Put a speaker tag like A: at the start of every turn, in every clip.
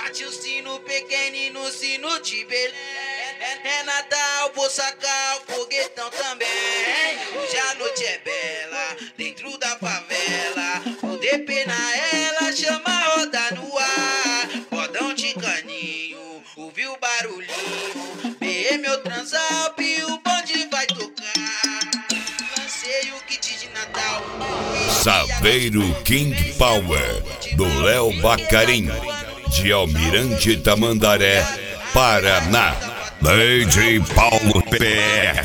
A: Bate o sino pequenino, sino de Belém. É Natal, vou sacar o foguetão também. Hoje a noite é bela, dentro da favela. O DP na ela, chama a roda no ar. Rodão de caninho, ouviu o barulhinho. BM eu transalp, o bonde vai tocar. Lancei o kit de Natal.
B: Saveiro King Power, do Léo Bacarim, de Almirante Tamandaré, Paraná. DJ Paulo PR.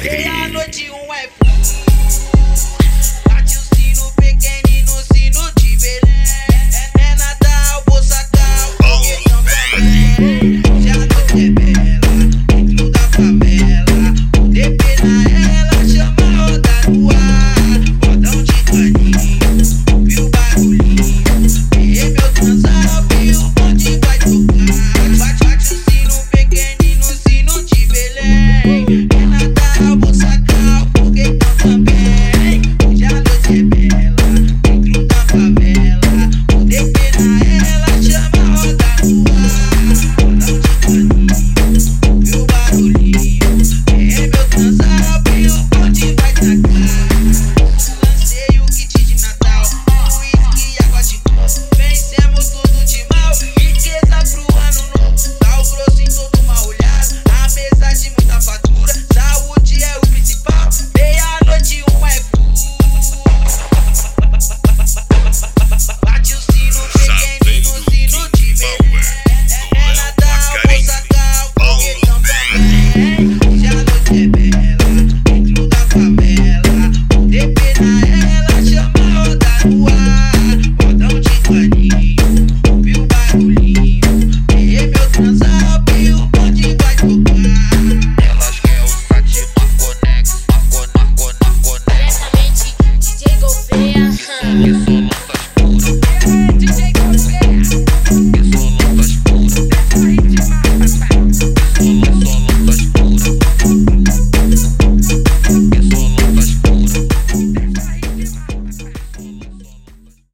A: Bate o sino pequenino, sino de Belém. É Natal, vou sacar o foguetão também. Já a noite é bela, dentro da favela. DP na ela, chama a roda no ar. Rodão de caninho, ouviu o barulhinho. E meu transal, viu o bonde vai tocar. Bate o sino pequenino, sino de Belém. É Natal, vou sacar o foguetão também. Já a noite é bela, dentro da favela. O DP na ela, chama a roda no ar. Rodão de caninho, ouviu o barulhinho. É meu transal, viu o bonde vai tacar. Lancei o kit de Natal, uísque e água de coco. Vencemos tudo de mal, riqueza pro ano novo. Sal grosso em todo mal olhado, a mesa de muita fatura. Saúde é o principal, meia-noite um é full. Bate o sino pequenino, sino de Belém. É Natal, vou sacar o foguetão também. Já a noite é bela, dentro da favela. DP na ela, chama a roda no ar. Rodão de caninho, ouviu o barulhinho. E meu transal, viu o bonde vai tocar.
C: Elas querem o site Marconex, Marconex.
D: Diretamente DJ Gouveia.
C: Isso não